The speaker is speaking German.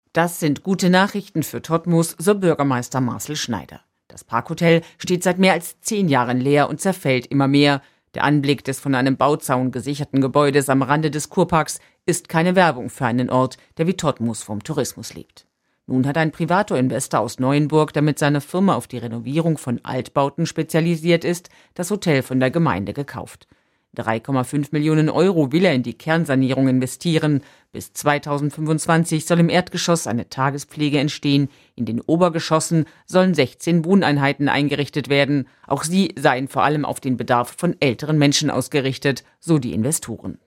Das sind gute Nachrichten für Todtmoos, so Bürgermeister Marcel Schneider. Das Parkhotel steht seit mehr als 10 Jahren leer und zerfällt immer mehr. Der Anblick des von einem Bauzaun gesicherten Gebäudes am Rande des Kurparks ist keine Werbung für einen Ort, der wie Todtmoos vom Tourismus lebt. Nun hat ein Privator-Investor aus Neuenburg, der mit seiner Firma auf die Renovierung von Altbauten spezialisiert ist, das Hotel von der Gemeinde gekauft. 3,5 Millionen Euro will er in die Kernsanierung investieren. Bis 2025 soll im Erdgeschoss eine Tagespflege entstehen. In den Obergeschossen sollen 16 Wohneinheiten eingerichtet werden. Auch sie seien vor allem auf den Bedarf von älteren Menschen ausgerichtet, so die Investoren.